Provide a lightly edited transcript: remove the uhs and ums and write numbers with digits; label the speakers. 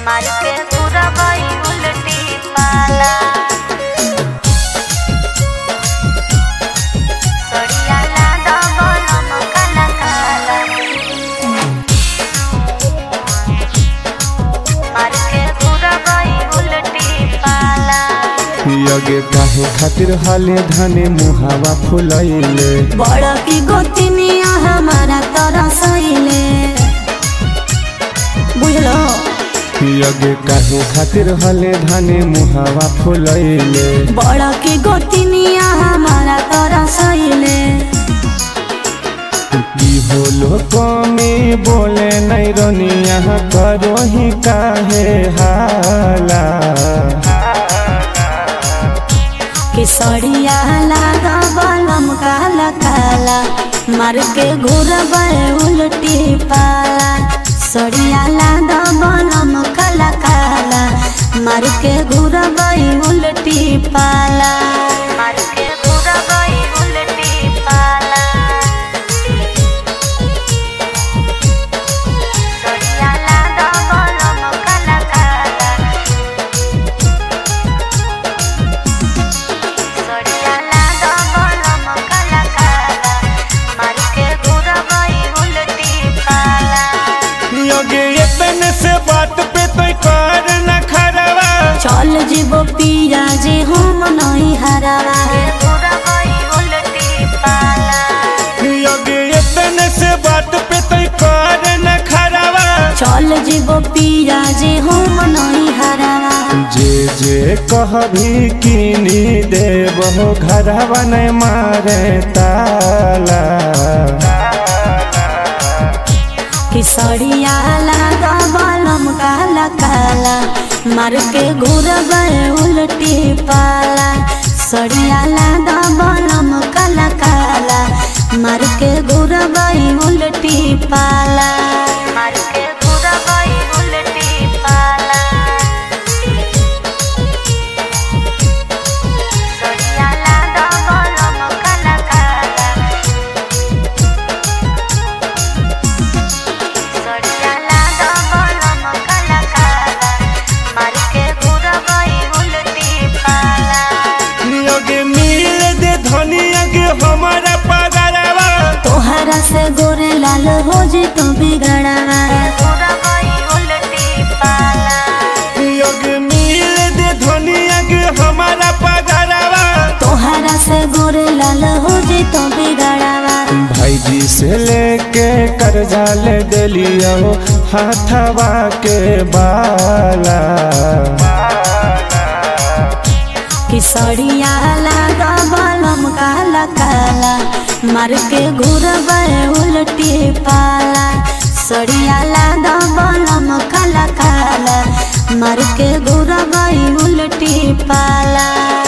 Speaker 1: मार के पूरा बाई उल्टी पाला सड़िया लादा बलम काला काला मार के पूरा बाई उल्टी पाला
Speaker 2: यगे काहे खातिर हाले धाने मुहावा फुलैले
Speaker 1: बड़ा की गोतिनिया हमारा तरसैले बुझलो
Speaker 2: यगे काहे खातिर हाले धाने मुहावा फुलैले
Speaker 1: बड़ा की गोतिनिया हमारा तरसैले
Speaker 2: की होलो कमी बोले नहीं रनिया करो ही काहे हाला
Speaker 1: कि सड़िया लागा बलम काला काला मार के घूरबे उल्टी पाला सड़िया लागा बलम काला काला मार के घूरबे उल्टी पाला मार के घूरबे उल्टी पाला सड़िया लागा बलम काला काला सड़िया लागा बलम काला काला मार के घूरबे उल्टी पाला
Speaker 2: यगे एतने से बात पे तो कर न खरवा
Speaker 1: चल जीवो पिया जे हम नहीं हरावा घूरबे उल्टी पाला
Speaker 2: यगे एतने से बात पे तो कर न खरवा
Speaker 1: चल जीवो पिया जे हम नहीं हरावा
Speaker 2: जे जे कहभी कीनी देबो घरवा नहीं मारे ताला
Speaker 1: कि सड़िया लागा बलम काला काला मार के घूरबे उल्टी पाला सड़िया लागा बलम काला काला मार के घूरबे उल्टी पाला मार के घूरबे उल्टी पाला सड़िया लागा बलम काला काला सड़िया लागा बलम काला काला मार के घूरबे उल्टी पाला
Speaker 2: यगे मिल दे धनिया के हमारा पगरवा
Speaker 1: तोहरा से गोरे लाल हो जी तो बिगड़ावा घूरबे उल्टी पाला
Speaker 2: यगे मिल दे धनिया के हमारा पगरवा
Speaker 1: तोहरा से गोरे लाल हो जी तो बिगड़ावा
Speaker 2: भाईजी से लेके कर्जा ले दिलियो हाथवा के बाला
Speaker 1: कि सड़िया लागा बलम काला काला मार के घूरबे उल्टी पाला सड़िया लागा बलम काला काला मार के घूरबे उल्टी पाला।